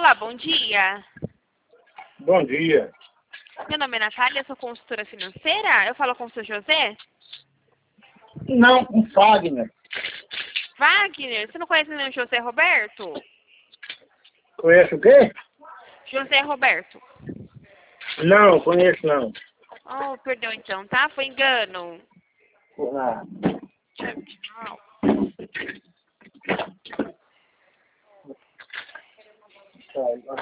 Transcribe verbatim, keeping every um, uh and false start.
Olá, bom dia. Bom dia. Meu nome é Natália, sou consultora financeira. Eu falo com o seu José? Não, com Fagner. Wagner, você não conhece nenhum José Roberto? Conhece o quê? José Roberto. Não, conheço não. Oh, perdão então, tá? Foi engano. Ah. Tchau, tchau. Tá,